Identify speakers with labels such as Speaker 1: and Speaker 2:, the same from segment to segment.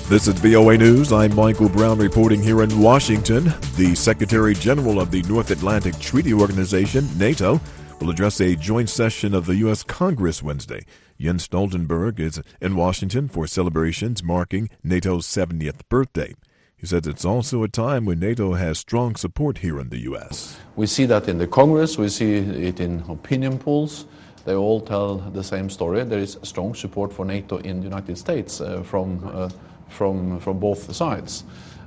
Speaker 1: This is VOA News. I'm Michael Brown reporting here in Washington. The Secretary General of the North Atlantic Treaty Organization, NATO, will address a joint session of the U.S. Congress Wednesday. Jens Stoltenberg is in Washington for celebrations marking NATO's 70th birthday. He says it's also a time when NATO has strong support here in the U.S.
Speaker 2: We see that in the Congress. We see it in opinion polls. They all tell the same story. There is strong support for NATO in the United States from both sides.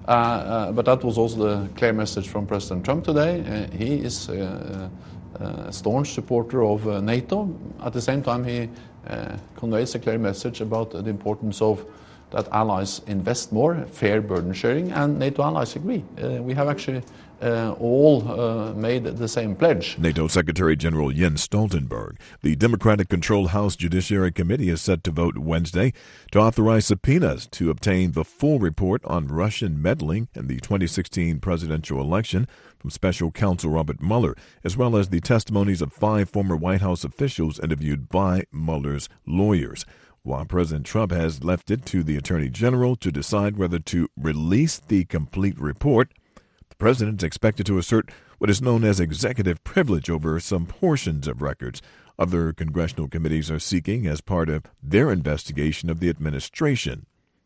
Speaker 2: But that was also the clear message from President Trump today. He is a staunch supporter of NATO. At the same time, he conveys a clear message about the importance of that allies invest more, fair burden sharing, and NATO allies agree. We have actually all made the same pledge.
Speaker 1: NATO Secretary General Jens Stoltenberg. The Democratic-controlled House Judiciary Committee is set to vote Wednesday to authorize subpoenas to obtain the full report on Russian meddling in the 2016 presidential election from Special Counsel Robert Mueller, as well as the testimonies of 5 former White House officials interviewed by Mueller's lawyers. While President Trump has left it to the Attorney General to decide whether to release the complete report, the president is expected to assert what is known as executive privilege over some portions of records other congressional committees are seeking as part of their investigation of the administration.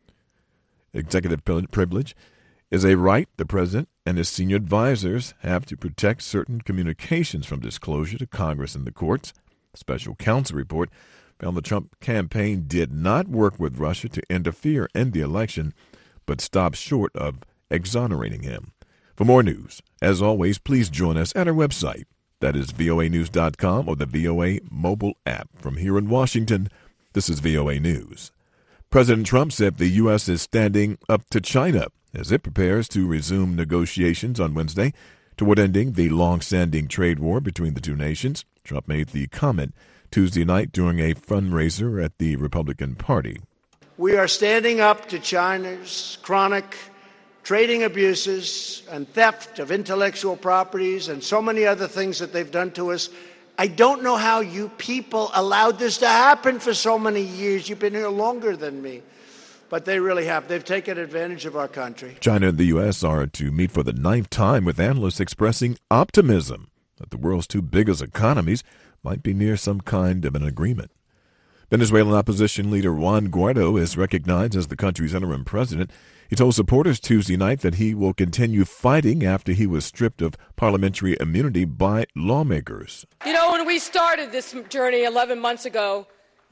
Speaker 1: Executive privilege is a right the president and his senior advisors have to protect certain communications from disclosure to Congress and the courts. The special counsel report found the Trump campaign did not work with Russia to interfere in the election, but stopped short of exonerating him. For more news, as always, please join us at our website. That is voanews.com or the VOA mobile app. From here in Washington, this is VOA News. President Trump said the U.S. is standing up to China as it prepares to resume negotiations on Wednesday toward ending the long-standing trade war between the two nations. Trump made the comment Tuesday night during a fundraiser at the Republican Party.
Speaker 3: We are standing up to China's chronic trading abuses and theft of intellectual properties and so many other things that they've done to us. I don't know how you people allowed this to happen for so many years. You've been here longer than me. But they really have. They've taken advantage of our country.
Speaker 1: China and the U.S. are to meet for the 9th time, with analysts expressing optimism that the world's two biggest economies might be near some kind of an agreement. Venezuelan opposition leader Juan Guaido is recognized as the country's interim president. He told supporters Tuesday night that he will continue fighting after he was stripped of parliamentary immunity by lawmakers.
Speaker 4: You know, when we started this journey 11 months ago...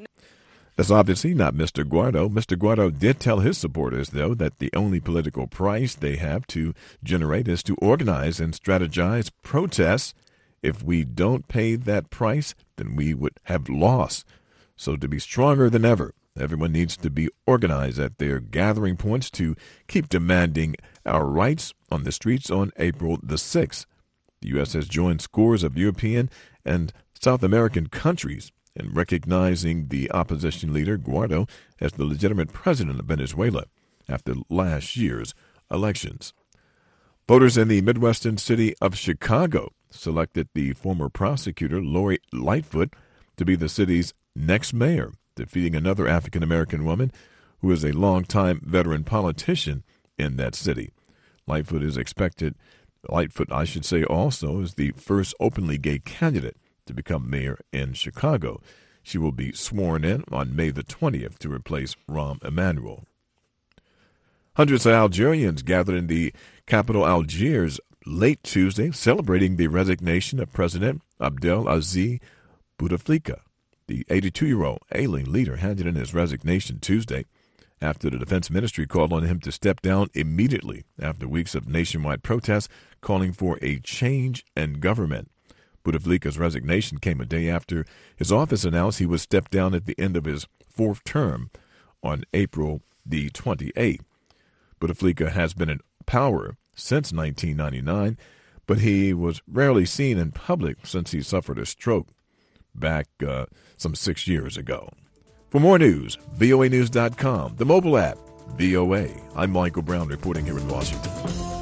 Speaker 1: That's obviously not Mr. Guaido. Mr. Guaido did tell his supporters, though, that the only political price they have to generate is to organize and strategize protests. If we don't pay that price, then we would have lost. So to be stronger than ever, everyone needs to be organized at their gathering points to keep demanding our rights on the streets on April the 6th. The U.S. has joined scores of European and South American countries in recognizing the opposition leader, Guaido, as the legitimate president of Venezuela after last year's elections. Voters in the Midwestern city of Chicago selected the former prosecutor, Lori Lightfoot, to be the city's next mayor, defeating another African-American woman who is a longtime veteran politician in that city. Lightfoot, also is the first openly gay candidate to become mayor in Chicago. She will be sworn in on May the 20th to replace Rahm Emanuel. Hundreds of Algerians gathered in the capital Algiers late Tuesday, celebrating the resignation of President Abdelaziz Bouteflika. The 82-year-old ailing leader handed in his resignation Tuesday after the defense ministry called on him to step down immediately after weeks of nationwide protests calling for a change in government. Bouteflika's resignation came a day after his office announced he would step down at the end of his 4th term on April the 28th. Bouteflika has been in power since 1999, but he was rarely seen in public since he suffered a stroke back some 6 years ago. For more news, voanews.com, the mobile app, VOA. I'm Michael Brown reporting here in Washington.